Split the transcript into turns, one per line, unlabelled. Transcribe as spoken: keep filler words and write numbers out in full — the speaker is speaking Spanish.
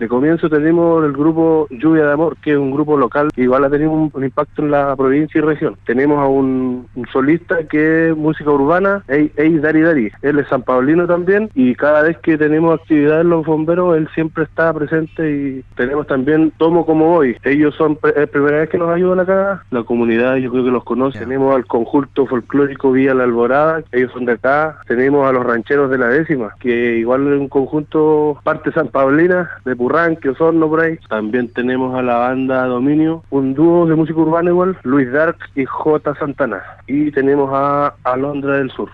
De comienzo tenemos el grupo Lluvia de Amor, que es un grupo local que igual ha tenido un, un impacto en la provincia y región. Tenemos a un, un solista que es música urbana, Ey, Ey Dari Dari. Él es San Paulino también, y cada vez que tenemos actividades en los bomberos, él siempre está presente. Y tenemos también Tomo Como Voy. Ellos son, es la primera vez que nos ayudan acá. La comunidad yo creo que los conoce. Yeah. Tenemos al conjunto folclórico Vía La Alborada, ellos son de acá. Tenemos a los rancheros de la décima, que igual es un conjunto parte San Paulina, de Purranque, Osorno, por ahí. También tenemos a la banda Dominio, un dúo de música urbana igual, Luis Dark y J. Santana. Y tenemos a Alondra del Sur.